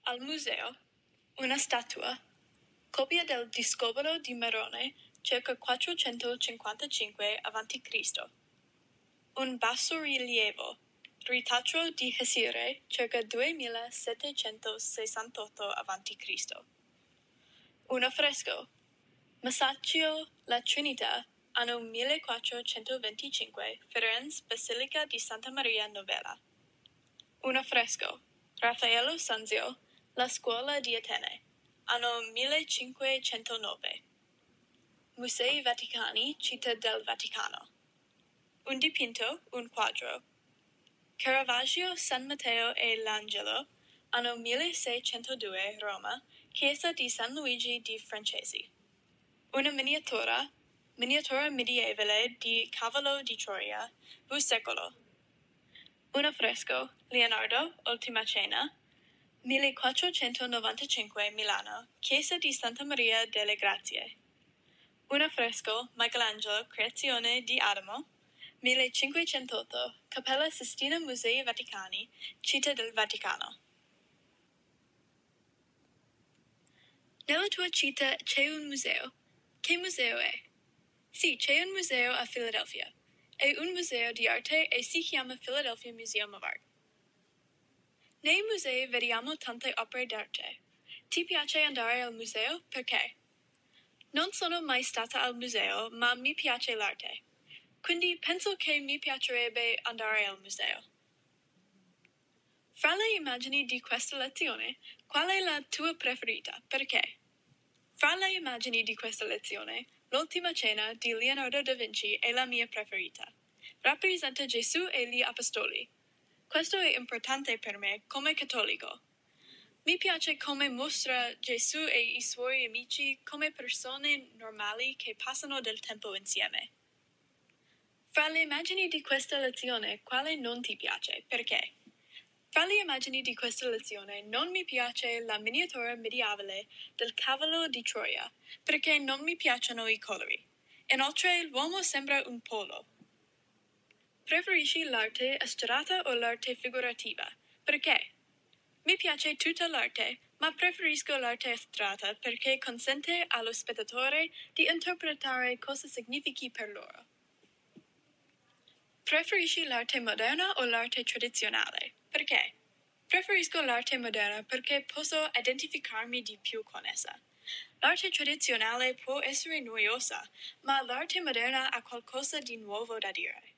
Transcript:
Al museo, una statua, copia del discobolo di Merone, circa 455 a.C. Un bassorilievo, ritratto di Hesire, circa 2768 a.C. Un affresco, Masaccio la Trinità, anno 1425, Firenze, Basilica di Santa Maria Novella. Un affresco, Raffaello Sanzio, La Scuola di Atene, anno 1509. Musei Vaticani, Città del Vaticano. Un dipinto, un quadro. Caravaggio San Matteo e l'Angelo, anno 1602, Roma, Chiesa di San Luigi di Francesi. Una miniatura medievale di Cavallo di Troia, V secolo. Un affresco, Leonardo, Ultima Cena, 1495, Milano, Chiesa di Santa Maria delle Grazie. Un affresco, Michelangelo, Creazione di Adamo, 1508, Cappella Sistina Musei Vaticani, Città del Vaticano. Nella tua città c'è un museo. Che museo è? Sì, c'è un museo a Philadelphia. È un museo di arte e si chiama Philadelphia Museum of Art. Nei musei vediamo tante opere d'arte. Ti piace andare al museo? Perché? Non sono mai stata al museo, ma mi piace l'arte. Quindi penso che mi piacerebbe andare al museo. Fra le immagini di questa lezione, qual è la tua preferita? Perché? Fra le immagini di questa lezione, l'Ultima Cena di Leonardo da Vinci è la mia preferita. Rappresenta Gesù e gli Apostoli. Questo è importante per me come cattolico. Mi piace come mostra Gesù e i suoi amici come persone normali che passano del tempo insieme. Fra le immagini di questa lezione, quale non ti piace? Perché? Fra le immagini di questa lezione non mi piace la miniatura medievale del Cavallo di Troia, perché non mi piacciono i colori. Inoltre l'uomo sembra un polo. Preferisci l'arte astratta o l'arte figurativa? Perché? Mi piace tutta l'arte, ma preferisco l'arte astratta perché consente allo spettatore di interpretare cosa significhi per loro. Preferisci l'arte moderna o l'arte tradizionale? Perché? Preferisco l'arte moderna perché posso identificarmi di più con essa. L'arte tradizionale può essere noiosa, ma l'arte moderna ha qualcosa di nuovo da dire.